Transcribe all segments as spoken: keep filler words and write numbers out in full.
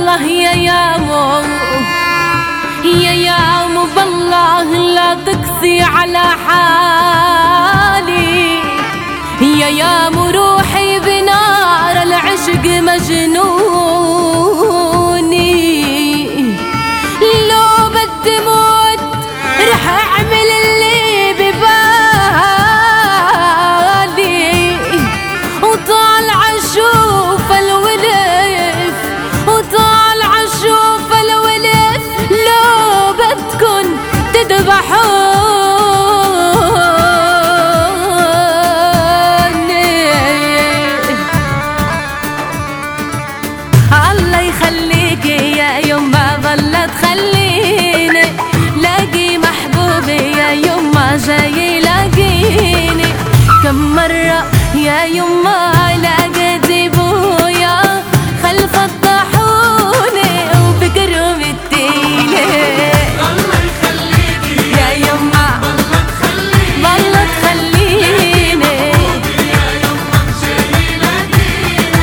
بالله يا يامو يا يامو بالله لا تقسي على حالي يا يامو روحي بنار العشق مجنوني لو بدي موت رح اعمل اللي ببالي وطالع اشوف الولف وطالع اشوف الولف لو بدكن تذبحوني الله يخليكي يا يما ظلت خليني لاقي محبوبي يا يما جاي لاقيني كم مرة يا يما لقيت ابويا خلف الطاحونة وبقرب التينة الله يخليكي يا يما ظلت خليني يا يما جاي لاقيني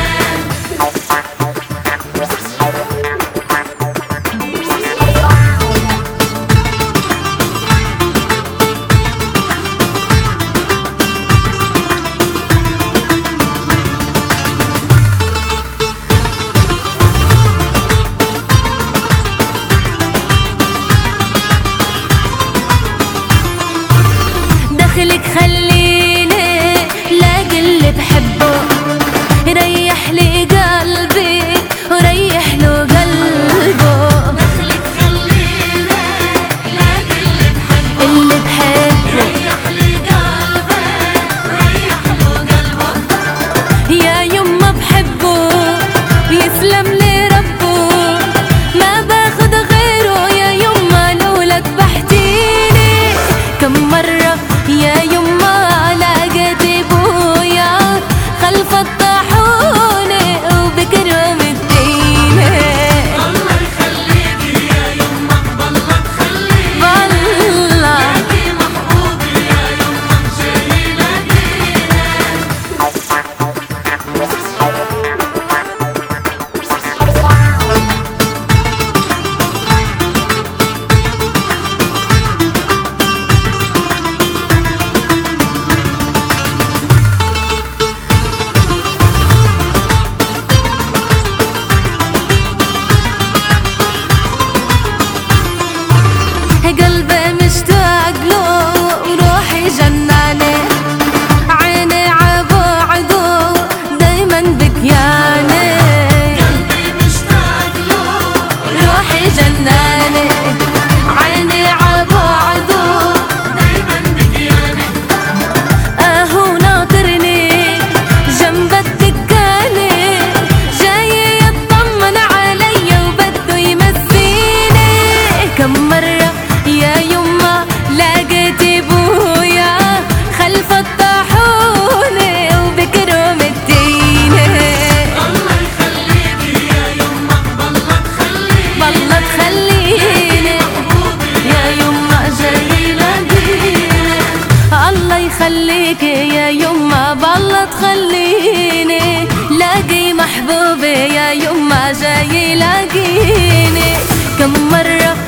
دخلك خليني لاقي اللي بحبه ريح لي قلبي وريح له قلبه دخلك خليني لاقي اللي بحبه اللي بحبه ريح لي قلبي ريح له قلبه يا يما بحبه بيسلم لي ربه ما باخد غيره يا يما لولا ذبحتيني كم مرة يا يما لقيت ابويا خلف الطاحونة وبكرم الدينة الله يخليكي يا يما ظلت خليني والله لاقي محبوبي يا يما جاي لاقيني قلبي مشتاق له وروحي جنانة عيني عبعده دايما بكيانة قلبي مشتاق له روحي جنانة عيني عبعده دايما بكياني اهو ناطرني جنب الدكانة جاي يطمن علي وبده يمسيني كم مرة يا يما لقيت ابويا خلف الطاحونة وبكرم الدينة الله يخليكي يا يما ظلت خليني والله تخليني يا يما جاي لاقيني الله يخليكي يا يما بالله تخليني لاقي محبوبي يا يما جاي لاقيني كم مرة